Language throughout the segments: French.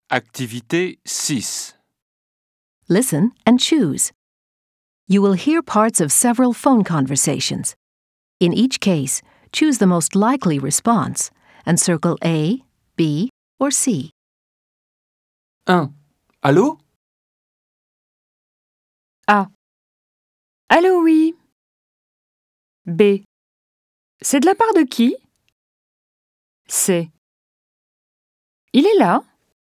Activité 6. Listen and choose. You will hear parts of several phone conversations. In each case, choose the most likely response and circle A, B, or C. 1. Allô? A. Allô, oui. B. C'est de la part de qui? C. Il est là?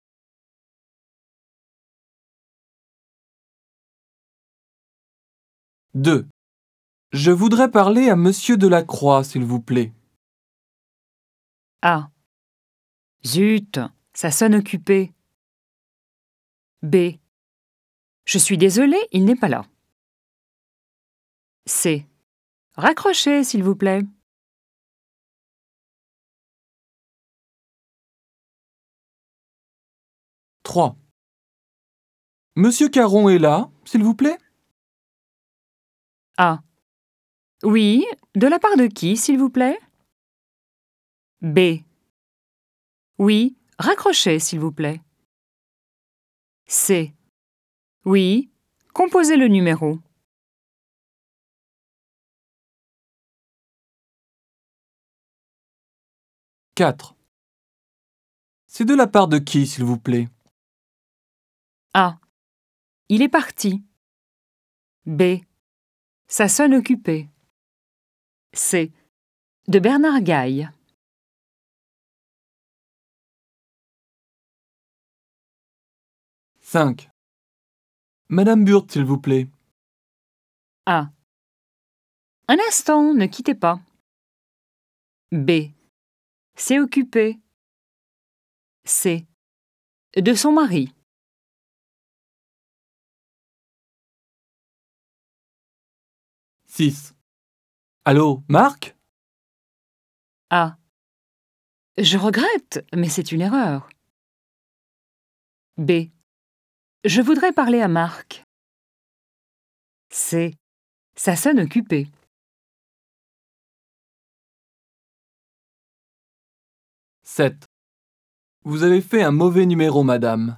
2. Je voudrais parler à Monsieur Delacroix, s'il vous plaît. A. Zut, ça sonne occupé. B. Je suis désolée, il n'est pas là. C. Raccrochez, s'il vous plaît. 3. Monsieur Caron est là, s'il vous plaît? A. Oui, de la part de qui, s'il vous plaît? B. Oui, raccrochez, s'il vous plaît. C. Oui, composez le numéro. 4. C'est de la part de qui, s'il vous plaît? A. Il est parti. B. Ça sonne occupé. C. De Bernard Gaille. 5. Madame Burt, s'il vous plaît. A. Un instant, ne quittez pas. B. C'est occupé. C. De son mari. 6. Allô, Marc? A. Je regrette, mais c'est une erreur. B. Je voudrais parler à Marc. C. Ça sonne occupé. 7. Vous avez fait un mauvais numéro, madame.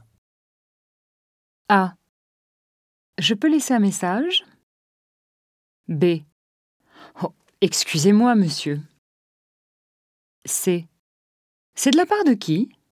A. Je peux laisser un message? B. Oh, excusez-moi, monsieur. C. C'est de la part de qui?